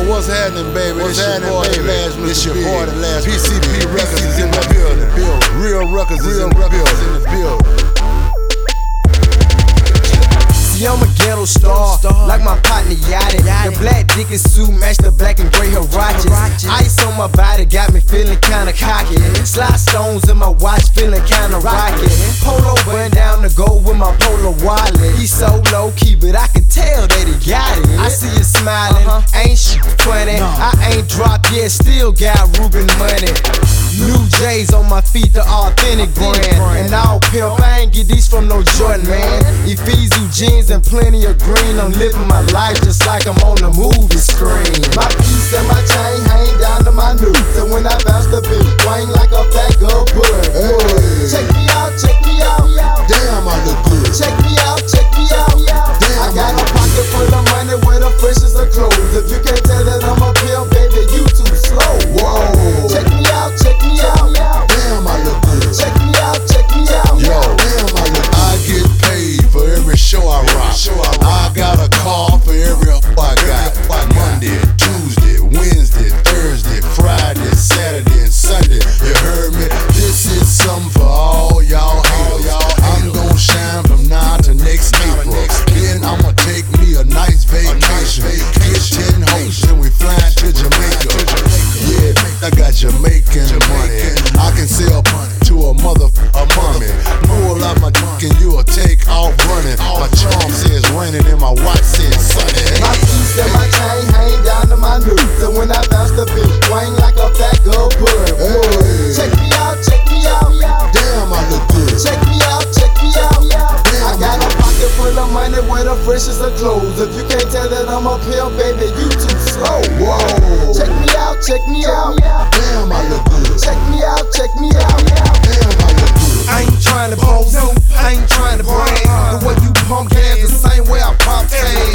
what's happening, baby? What's happening, baby? It's your boy, the last PCP Records is in the building. Real Records is in the building. See, I'm a ghetto star, like my partner Yachty. The black Dickie suit match the black and gray Huaraches. Ice on my body got me feeling kinda cocky. Slide stones in my watch, feeling kinda rocky. Polo button down to go with my polo wallet. He's so low key, but I can tell that he got it. I see you smiling, ain't shit funny. I ain't dropped yet, still got Ruben money. New J's on my feet, the authentic brand. And all pimp, I ain't get these from no Jordan, man. Efizu jeans and plenty of green. I'm living my life just like I'm on the movie screen. My piece and my chain hang down to my knees. And when I bounce the beat, swing like a fat girl bullet. Hey. Check me out, check me out. Damn, I look good. Check me out, check me out. Damn, I got a pocket full of money where the freshest of clothes. If you can't tell that I'm a pill, baby, you too slow. Whoa. Check me out, check me out. Damn, I look good. Check me out, check me out. Yo, damn, I look good. I get paid for every show I rock. I got a car for every I got. Monday, Tuesday, Wednesday, Thursday, Friday, Saturday, and Sunday. You heard me? This is something for all y'all haters. I'm gon' shine from now to next April. Then I'ma take me a nice vacation. Get 10 hoes, then we flying to Jamaica. Yeah, I got Jamaican money. I can sell to a mommy. Pull out my dick and you'll take off running. My charm says raining and my watch says sunny. My piece and my chain hang down to my knees. And when I bounce the beat, swing like a fat girl bullet. Hey. Check me out, check me out. Damn, I look good. Check me out, check me out. I Damn, got a pocket full of money where the freshest of clothes. If you can't tell that I'm a pill, baby, you too slow. Whoa. Check me out, check me out. Damn, I look good. Check me out, check me out. Damn, I look good. I ain't trying to boast, I ain't trying to brag. The way you pump gas, the same way I pump tags.